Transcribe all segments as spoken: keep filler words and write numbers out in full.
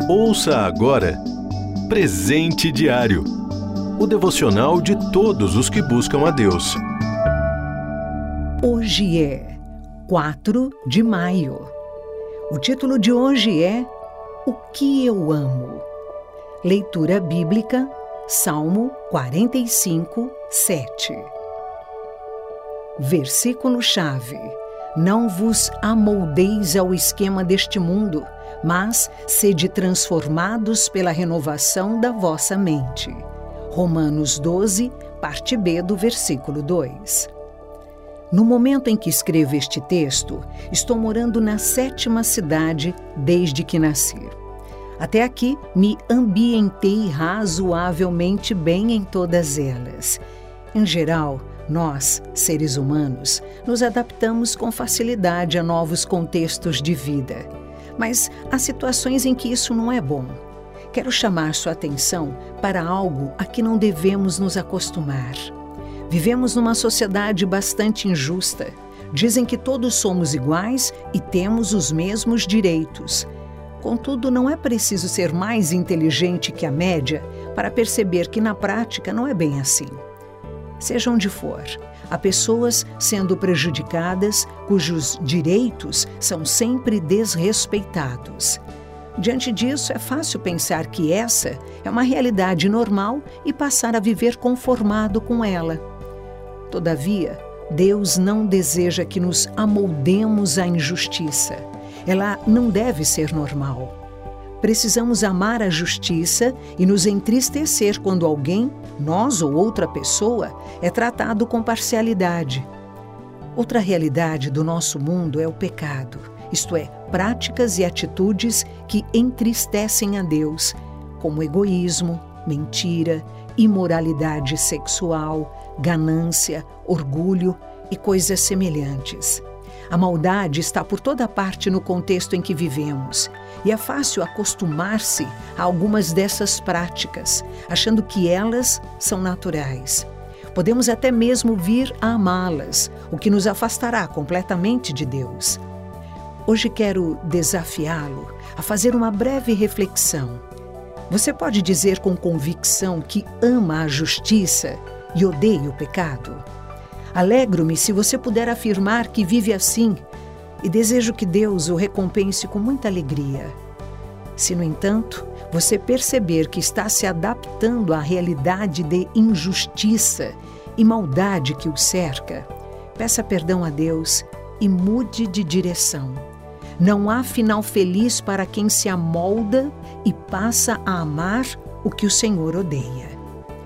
Ouça agora Presente Diário, o devocional de todos os que buscam a Deus. Hoje é quatro de maio. O título de hoje é O que eu amo. Leitura bíblica, Salmo quarenta e cinco, sete. Versículo-chave: Não vos amoldeis ao esquema deste mundo, mas sede transformados pela renovação da vossa mente. Romanos doze, parte B do versículo dois. No momento em que escrevo este texto, estou morando na sétima cidade desde que nasci. Até aqui, me ambientei razoavelmente bem em todas elas. Em geral, nós, seres humanos, nos adaptamos com facilidade a novos contextos de vida. Mas há situações em que isso não é bom. Quero chamar sua atenção para algo a que não devemos nos acostumar. Vivemos numa sociedade bastante injusta. Dizem que todos somos iguais e temos os mesmos direitos. Contudo, não é preciso ser mais inteligente que a média para perceber que na prática não é bem assim. Seja onde for, há pessoas sendo prejudicadas cujos direitos são sempre desrespeitados. Diante disso, é fácil pensar que essa é uma realidade normal e passar a viver conformado com ela. Todavia, Deus não deseja que nos amoldemos à injustiça. Ela não deve ser normal. Precisamos amar a justiça e nos entristecer quando alguém, nós ou outra pessoa, é tratado com parcialidade. Outra realidade do nosso mundo é o pecado, isto é, práticas e atitudes que entristecem a Deus, como egoísmo, mentira, imoralidade sexual, ganância, orgulho e coisas semelhantes. A maldade está por toda parte no contexto em que vivemos e é fácil acostumar-se a algumas dessas práticas, achando que elas são naturais. Podemos até mesmo vir a amá-las, o que nos afastará completamente de Deus. Hoje quero desafiá-lo a fazer uma breve reflexão. Você pode dizer com convicção que ama a justiça e odeia o pecado? Alegro-me se você puder afirmar que vive assim e desejo que Deus o recompense com muita alegria. Se, no entanto, você perceber que está se adaptando à realidade de injustiça e maldade que o cerca, peça perdão a Deus e mude de direção. Não há final feliz para quem se amolda e passa a amar o que o Senhor odeia.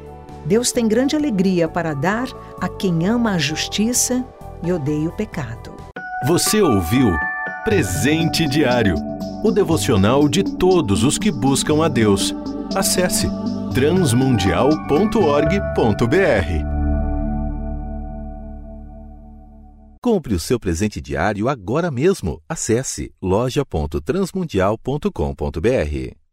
Deus tem grande alegria para dar a quem ama a justiça e odeia o pecado. Você ouviu Presente Diário, o devocional de todos os que buscam a Deus. Acesse transmundial ponto org ponto br. Compre o seu presente diário agora mesmo. Acesse loja ponto transmundial ponto com ponto br.